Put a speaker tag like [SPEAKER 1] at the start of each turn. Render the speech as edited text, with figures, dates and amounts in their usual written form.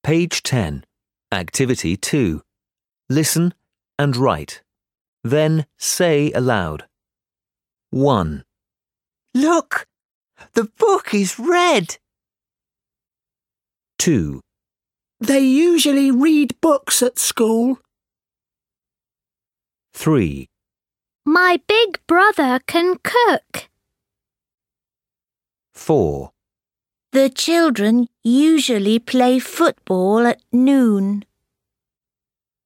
[SPEAKER 1] Page 10. Activity 2. Listen and write. Then say aloud. 1,
[SPEAKER 2] Look! The book is red!
[SPEAKER 1] 2,
[SPEAKER 2] They usually read books at school.
[SPEAKER 1] 3,
[SPEAKER 3] My big brother can cook.
[SPEAKER 1] 4,
[SPEAKER 4] The children usually play football at noon.